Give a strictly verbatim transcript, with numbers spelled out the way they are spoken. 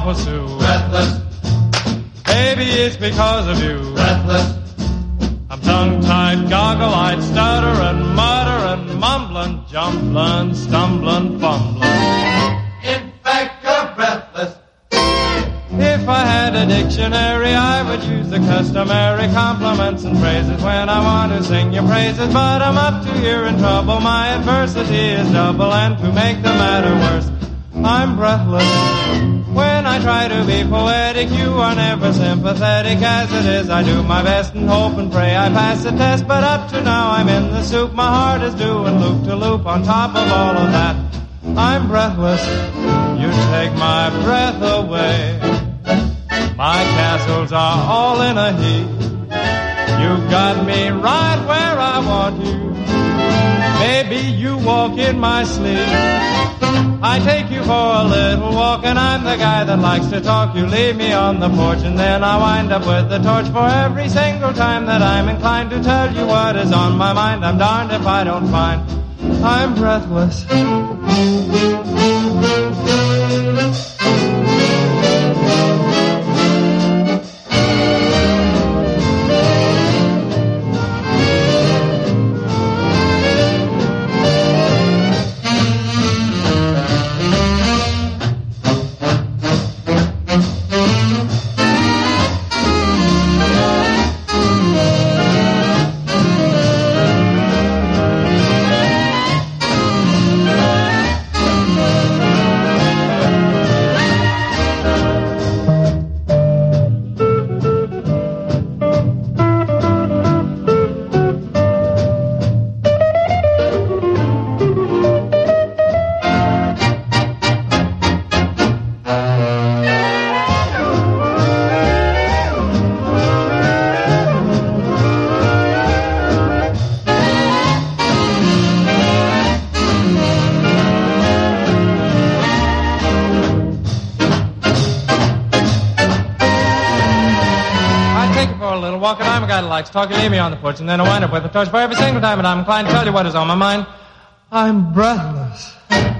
awful, Sue. Breathless. Baby, it's because of you. Breathless. I'm tongue-tied, goggle-eyed, stuttering, muttering, mumbling, jumbling, stumbling, fumbling. In fact, you're breathless. If I had a dictionary, I would use the customary compliments and phrases when I want to sing your praises. But I'm up to here in trouble, my adversity is double, and to make the matter worse, I'm breathless. When I try to be poetic, you are never sympathetic. As it is, I do my best and hope and pray I pass the test. But up to now, I'm in the soup, my heart is doing loop to loop. On top of all of that, I'm breathless. You take my breath away. My castles are all in a heap. You got me right where I want you. Baby, you walk in my sleep. I take you for a little walk, and I'm the guy that likes to talk. You leave me on the porch, and then I wind up with the torch. For every single time that I'm inclined to tell you what is on my mind, I'm darned if I don't find I'm breathless. Walk, and I'm a guy that likes to talk. You leave me on the porch, and then I wind up with a torch. For every single time that I'm inclined to tell you what is on my mind, I'm breathless.